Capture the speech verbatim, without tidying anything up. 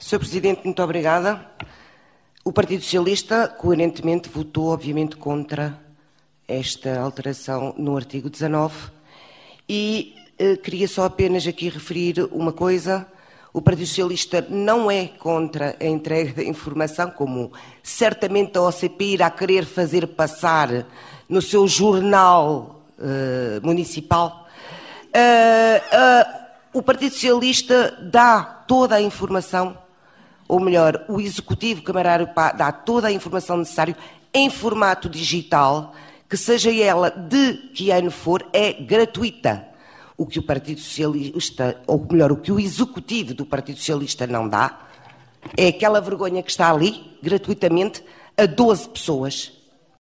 senhor Presidente, muito obrigada. O Partido Socialista, coerentemente, votou, obviamente, contra esta alteração no artigo dezanove e eh, queria só apenas aqui referir uma coisa. O Partido Socialista não é contra a entrega da informação, como certamente a O C P irá querer fazer passar no seu jornal eh, municipal. Uh, uh, o Partido Socialista dá toda a informação, ou melhor, o Executivo Camarário dá toda a informação necessária em formato digital, que seja ela de que ano for, é gratuita. O que o Partido Socialista, ou melhor, o que o Executivo do Partido Socialista não dá, é aquela vergonha que está ali, gratuitamente, a doze pessoas.